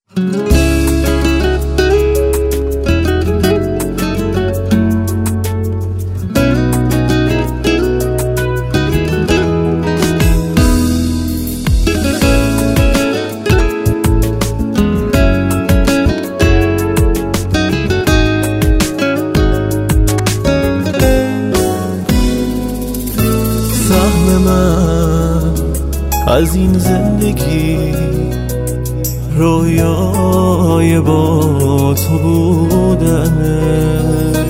سهم من از این زندگی رویای با تو بودنه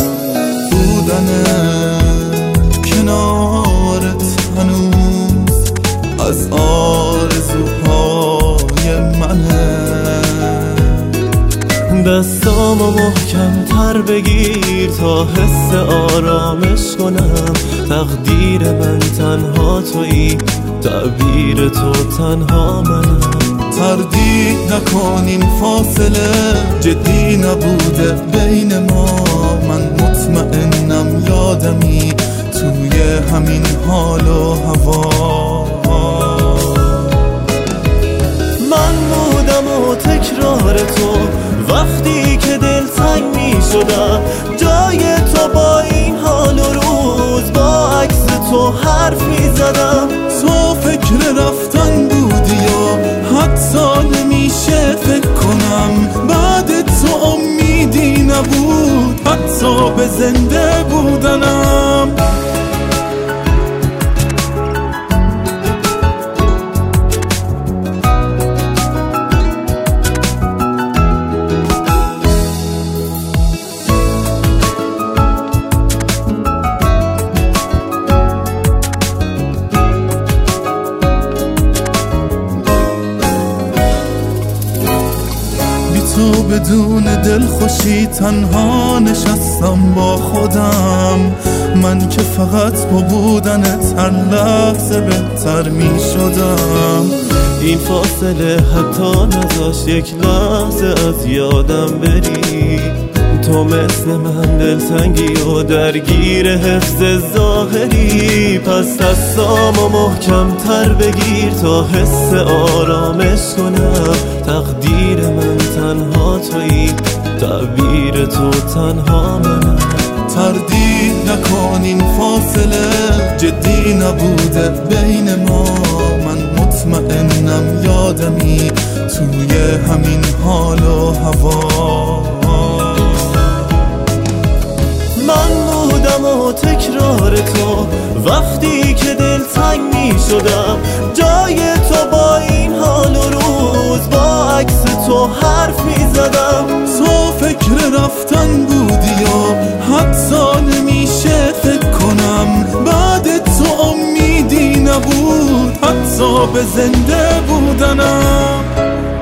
کنارت هنوز از آرزوهای منه. دستامو محکم تر بگیر تا حس آرامش کنم. تقدیر من تنها تویی، تعبیر تو تنها منم. تردید نکن این فاصله جدی نبوده بین ما. من مطمئنم یادمی توی همین حال و هوا. من بودم و تکرار تو وقتی که دل تنگ می شدم. جای تو با این حال و روز با عکس تو حرف می زدم. تو فکر رفتن بودی و حتی نمیشه فکر کنم بعد تو امیدی نبود حتی به زنده بودنم. تو بدون دلخوشی تنها نشستم با خودم. من که فقط با بودنت هر لحظه بهتر می شدم. این فاصله حتی نذاشت یک لحظه از یادم بری. تو مثل من دلتنگی و درگیر حفظ ظاهری. پس دستامو محکم تر بگیر تا حس آرامش کنم. تقدیر من تنها تویی، تعبیر تو تنها منم. تردید نکن این فاصله جدی نبوده بین ما. من مطمئنم یادمی توی همین حال و هوا. من بودم و تکرار تو وقتی که دل تنگ می شدم. جای تو با این حال و روز با عکس تو حرف می زدم. تو فکر رفتن بودی و حتی نمیشه فکر کنم بعد تو امیدی نبود حتی به زنده بودنم.